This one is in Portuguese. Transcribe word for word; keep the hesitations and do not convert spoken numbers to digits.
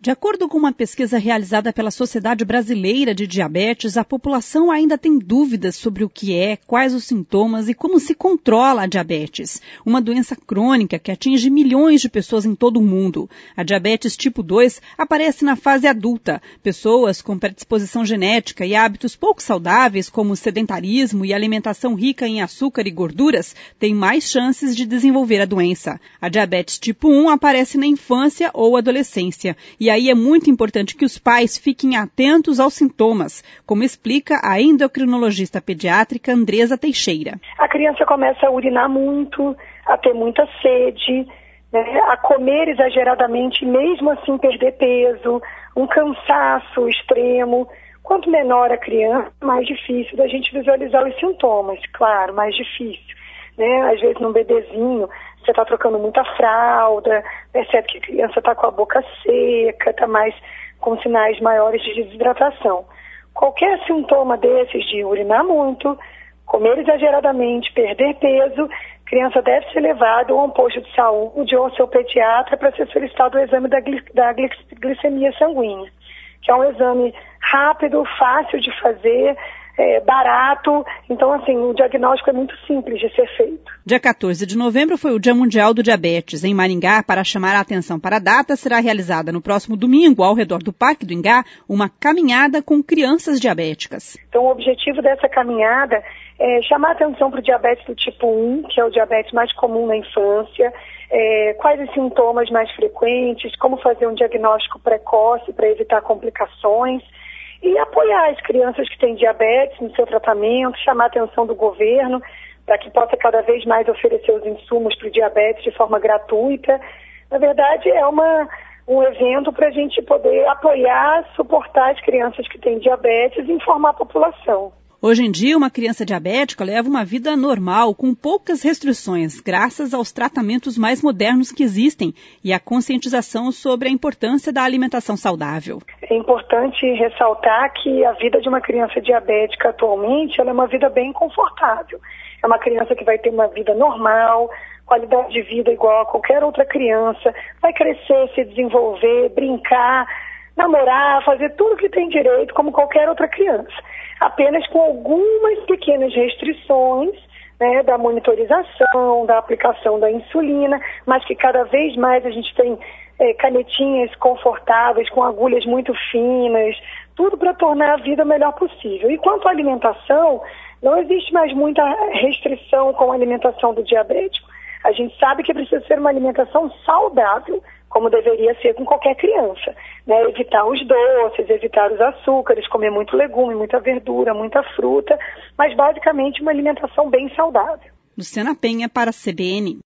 De acordo com uma pesquisa realizada pela Sociedade Brasileira de Diabetes, a população ainda tem dúvidas sobre o que é, quais os sintomas e como se controla a diabetes, uma doença crônica que atinge milhões de pessoas em todo o mundo. A diabetes tipo dois aparece na fase adulta. Pessoas com predisposição genética e hábitos pouco saudáveis, como sedentarismo e alimentação rica em açúcar e gorduras, têm mais chances de desenvolver a doença. A diabetes tipo um aparece na infância ou adolescência e aí é muito importante que os pais fiquem atentos aos sintomas, como explica a endocrinologista pediátrica Andresa Teixeira. A criança começa a urinar muito, a ter muita sede, né, a comer exageradamente, mesmo assim perder peso, um cansaço extremo. Quanto menor a criança, mais difícil da gente visualizar os sintomas, claro, mais difícil. Né? Às vezes num bebezinho, você está trocando muita fralda, percebe que a criança está com a boca seca, está mais com sinais maiores de desidratação. Qualquer sintoma desses de urinar muito, comer exageradamente, perder peso, a criança deve ser levada a um posto de saúde ou ao seu pediatra para ser solicitado o exame da, gli- da gli- glicemia sanguínea, que é um exame rápido, fácil de fazer, É, barato, então assim, o diagnóstico é muito simples de ser feito. Dia quatorze de novembro foi o Dia Mundial do Diabetes. Em Maringá, para chamar a atenção para a data, será realizada no próximo domingo, ao redor do Parque do Ingá, uma caminhada com crianças diabéticas. Então o objetivo dessa caminhada é chamar a atenção para o diabetes do tipo um, que é o diabetes mais comum na infância, é, quais os sintomas mais frequentes, como fazer um diagnóstico precoce para evitar complicações, e apoiar as crianças que têm diabetes no seu tratamento, chamar a atenção do governo para que possa cada vez mais oferecer os insumos para o diabetes de forma gratuita. Na verdade, é uma, um evento para a gente poder apoiar, suportar as crianças que têm diabetes e informar a população. Hoje em dia, uma criança diabética leva uma vida normal, com poucas restrições, graças aos tratamentos mais modernos que existem e à conscientização sobre a importância da alimentação saudável. É importante ressaltar que a vida de uma criança diabética atualmente ela é uma vida bem confortável. É uma criança que vai ter uma vida normal, qualidade de vida igual a qualquer outra criança, vai crescer, se desenvolver, brincar, namorar, fazer tudo que tem direito como qualquer outra criança. Apenas com algumas pequenas restrições, né, da monitorização, da aplicação da insulina, mas que cada vez mais a gente tem é, canetinhas confortáveis, com agulhas muito finas, tudo para tornar a vida o melhor possível. E quanto à alimentação, não existe mais muita restrição com a alimentação do diabético. A gente sabe que precisa ser uma alimentação saudável, como deveria ser com qualquer criança, né? Evitar os doces, evitar os açúcares, comer muito legume, muita verdura, muita fruta, mas basicamente uma alimentação bem saudável. Luciana Penha para a C B N.